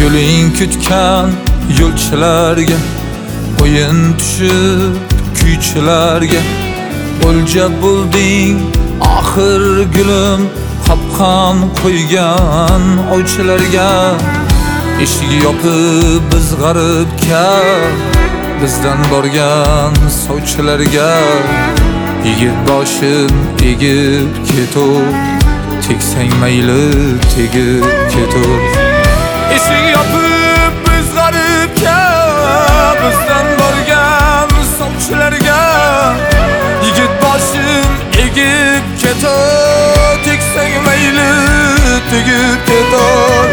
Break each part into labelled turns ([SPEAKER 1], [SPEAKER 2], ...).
[SPEAKER 1] yo'ling kutgan yo'lchilarga, o'yin tushib kuychilarga o'lja bo'lding oxir gulim, qopqon qo'ygan ovchilarga. Eshigi yopib biz g'aribga, bizdan borgan sovchilarga. Yigit boshin egib ketur, tegsang mayli tegib ketur. Eshik yopib biz g'aribga, bizdan borgan sovchilarga. Yigit boshin egib ketur, tegsang mayli tegib ketur.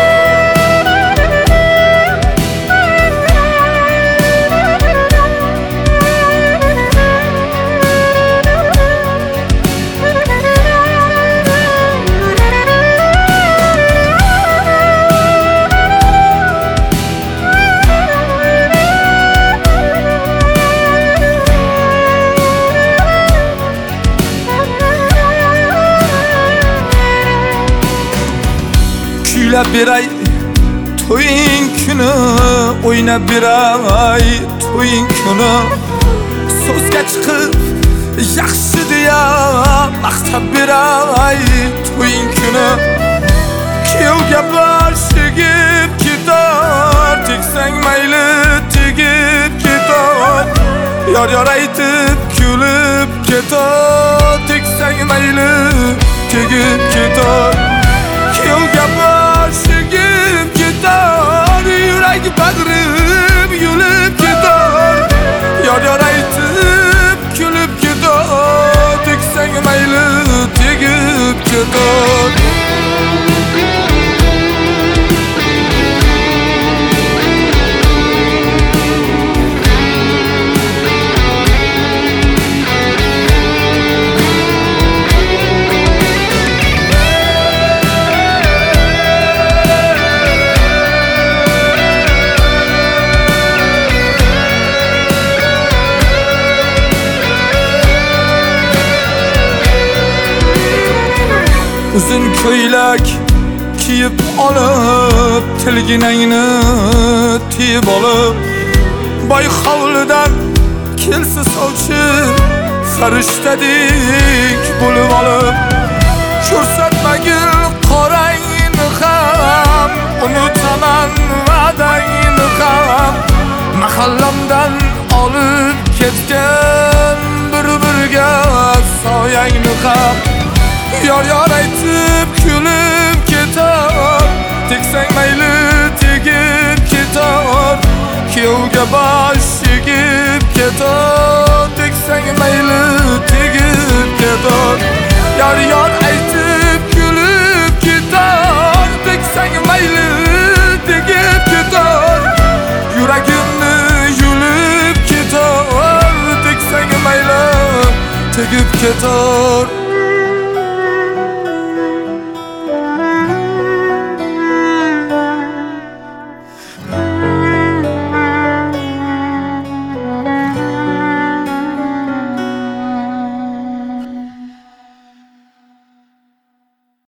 [SPEAKER 1] Kuylab beray to'ying kuni, o'ynab beray to'ying kuni. So'zga chiqib yaxshi deya maqtab beray to'ying kuni. Kuyovga bosh egib ketar, tegsang mayli tegib ketar. Yor aytib kulib ketar, tegsang mayli tegib ketar. Kuyovga bosh egib ketar, yurak bag'rim yulib ketar. Yor aytib kulib ketar, tegsang mayli tegib ketar. Uzun ko'ylak kiyib olib, tilginangni tiyib olib, boy hovlidan kelsa sovchi, farishtadek bo'lib olib. Ko'rsatmagil qorangni ham, unutaman va'dangni ham. Mahallamdan olib ketgan bir-birga soyangni ham. Yor aytib kulib ketar, tegsang mayli tegib ketar. Kuyovga bosh egib ketar, tegsang mayli tegib ketar. Yor